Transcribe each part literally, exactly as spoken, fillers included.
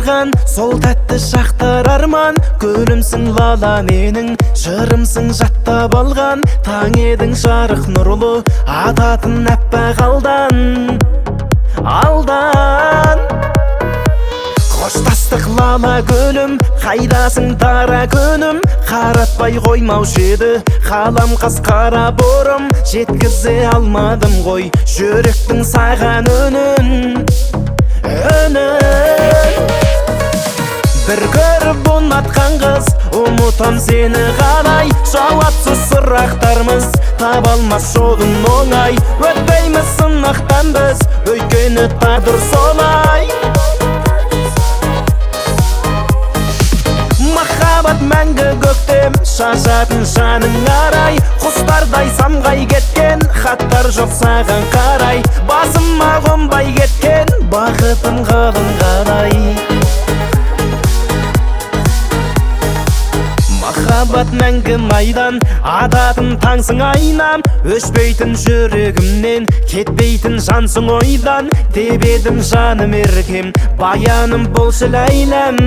маған, сол тәтті шақтар арман. Гүлімсің лала менің, жырымсың жаттап алған. Таң едің жарық нұрлы, ататын әппақ алдан, алдан. Қоштастық лала гүлім, қайдасың дара күнім. Қаратпай қоймаушы еді қалам қас қара борым. Жеткізе алмадым ғой жүректің саған үнін, үнін. Бір көріп ұнатқан қыз, ұмытам сені қалай. Жауапсыз сұрақтарымыз таба алмас жолын оңай. Өтпейміз сынақтан біз, өйткені тағдыр солай. Махаббат мәңгі көктем, шашатын жаның арай. Құстардай самғай кеткен, хаттар жоқ саған қарай. Басыма қонбай кеткен, бақытым қалың қалай. Махаббат мәңгі майдан, адатын таңсың айнам. Өшпейтін жүрегімнен, кетпейтін жансың ойдан. Тебедім жаным еркем, баяным болшы ләйләм.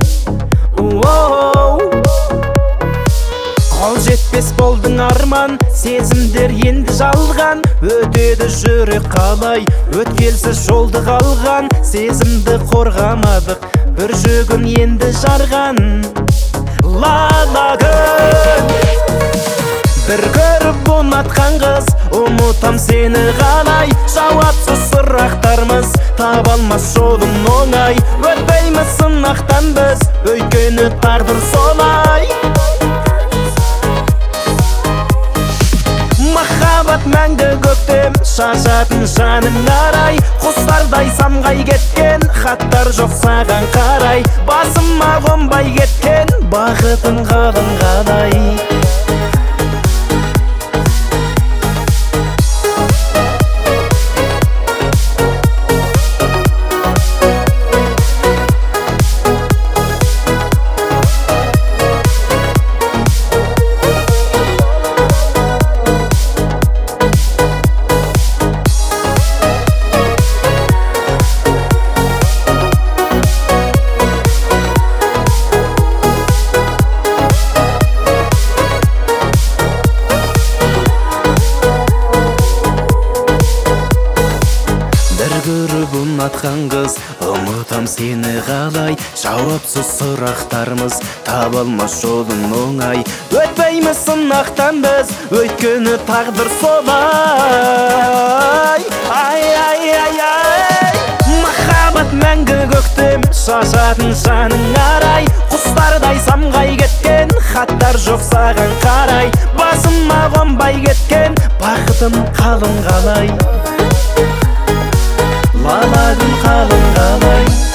Қол жетпес болдың арман, сезімдер енді жалған. Өтеді жүрек қалай, өткелсіз жолды қалған. Сезімді қорғамадық, бір жүгін енді жарған. Лала күн, бір көріп ұнатқан қыз, ұмытам сені қалай. Жауапсыз сұрақтарымыз таба алмас жолын оңай. Өтпейміз сынақтан біз, өйткені тағдыр солай. Махаббат мәңгі көктем, шашатын жаның арай. Құстардай самғай кеткен, хаттар жоқ саған қарай. Басыма қонбай кеткен, бақытым қалың қалай. Көріп ұнатқан қыз, ұмытам сені қалай. Жауапсыз сұрақтарымыз таба алмас жолын оңай. Өтпейміз сынақтан біз, өйткені тағдыр солай. Ай, ай, ай, ай. Махаббат мәңгі көктем, шашатын жаның арай. Құстардай самғай кеткен, хаттар жоқ саған қарай. Басыма қонбай кеткен, бақытым қалың қалай. Лала күн қалың қалай.